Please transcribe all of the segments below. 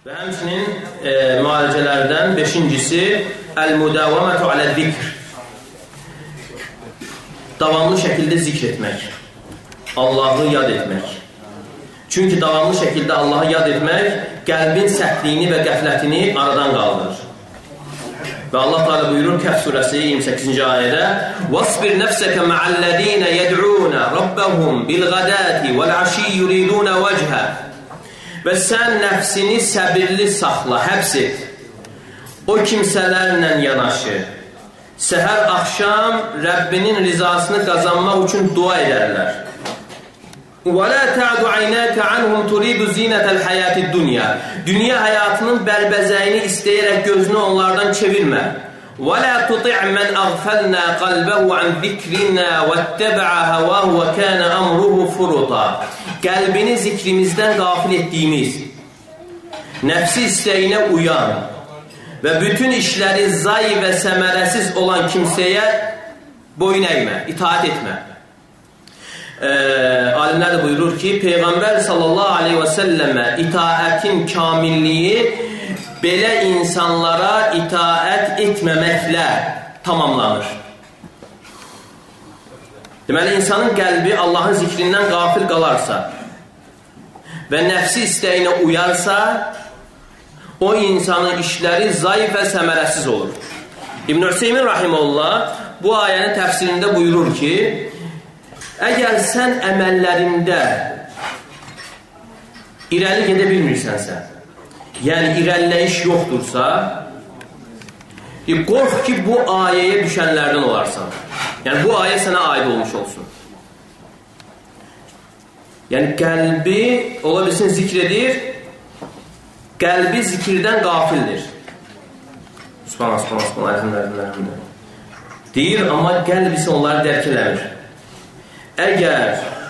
Və həmçinin müalicələrdən beşincisi əl-müdavamətü alə-zikr. Davamlı şəkildə zikr etmək. Allahı yad etmək. Çünki davamlı şəkildə Allahı yad etmək qəlbin səhtliyini və qəflətini aradan qaldırır. Və Allah Teala buyurur Kəhf surəsi 28-ci ayədə: "Vasbir nefseke ma'allezine yed'un rabbahum bil-ghadati vel-ashi yuridun vejha." Və sən nəfsini səbirli saxla, həbs et. O kimsələrlə yanaşı, səhər axşam Rəbbinin rizasını qazanmaq üçün dua edərlər. وَلَا تَعْدُ عَيْنَاكَ عَنْهُمْ تُرِيدُ زِينَةَ الْحَيَاةِ الدُّنْيَا. Dünya həyatının bərbəzəyini istəyərək gözünü onlardan çevirmə. وَلَا تُطِعْ مَنْ أَغْفَلْنَا قَلْبَهُ عَنْ ذِكْرِنَا وَاتَّبَعَ هَوَاهُ وَكَانَ أَمْرُهُ فُرُطًا. Qəlbini zikrimizdən qafil etdiyimiz, nəfsi istəyinə uyan və bütün işləri zay və səmərəsiz olan kimsəyə boyun əymə, itaat etmə. Alimlər də buyurur ki, Peyğəmbər sallallahu aleyhi və səlləmə itaətin kamilliyi belə insanlara itaət etməməklə tamamlanır. Deməli, insanın qəlbi Allahın zikrindən qafil qalarsa və nəfsi istəyinə uyarsa, o insanın işləri zayıf və səmərəsiz olur. İbn-i Hüseymin rahimehullah bu ayənin təfsirində buyurur ki, əgər sən əməllərində irəli gedə bilmirsənsə, yəni irəliləyiş yoxdursa, qorx ki, bu ayəyə düşənlərdən olarsan. Yəni, bu ayə sənə aid olmuş olsun. Yəni, qəlbi, ola bilsin, zikr edir, qəlbi zikirdən qafildir. Subhanallah. Deyir, amma qəlb isə onları dərk eləmir. Əgər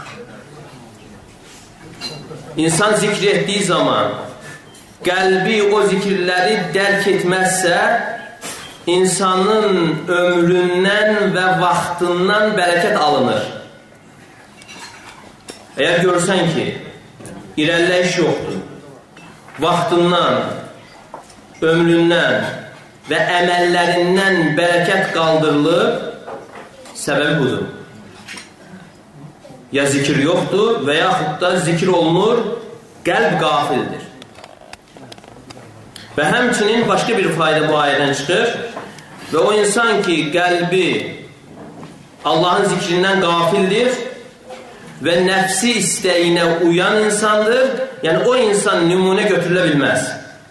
insan zikr etdiyi zaman qəlbi o zikirləri dərk etməzsə, insanın ömründən və vaxtından bərəkət alınır. Əgər görsən ki, irəliləyiş yoxdur, vaxtından, ömründən və əməllərindən bərəkət qaldırılır, səbəbi budur. Ya zikir yoxdur və yaxud da zikir olunur, qəlb qafildir. Və həmçinin başqa bir fayda bu ayədən çıxır və o insan ki, qəlbi Allahın zikrindən qafildir və nəfsi istəyinə uyan insandır, yəni o insan nümunə götürülə bilməz.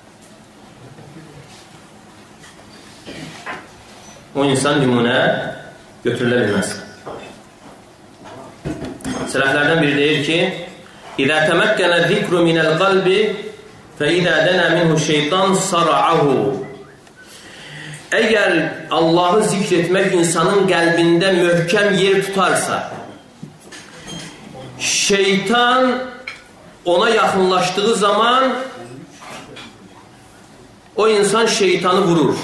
O insan nümunə götürülə bilməz. Sələflərdən biri deyir ki, İzə təməkkənə zikru minəl qalbi fəidə dənə minhu şeytan sara'ahu. Əgər Allahı zikr etmək insanın qəlbində möhkəm yer tutarsa, şeytan ona yaxınlaşdığı zaman o insan şeytanı vurur.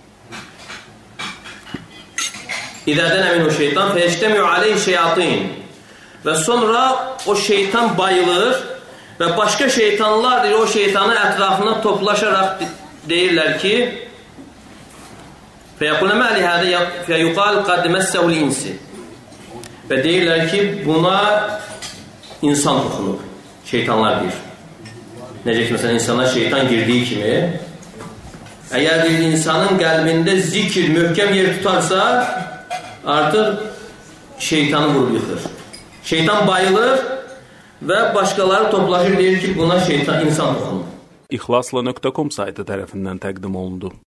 İzə dənə minhu şeytan fəyeştəmi'u aleyh şeyatin. Və sonra o şeytan bayılır və başqa şeytanlar o şeytanın ətrafına toplaşaraq deyirlər ki, fəyəqulə məli hədə fəyuqal qad məssəhul insi. Və deyirlər ki, buna insan toxunur. Şeytanlar deyir. Necə ki, məsələn, insana şeytan girdiyi kimi, əgər bir insanın qəlbində zikir möhkəm yer tutarsa, artıq şeytanı vurub yıxır. Şeytan bayılır və başqaları toplaşır, deyir ki, buna şeytan, insan toxunur. İxlasla.com saytı tərəfindən təqdim olundu.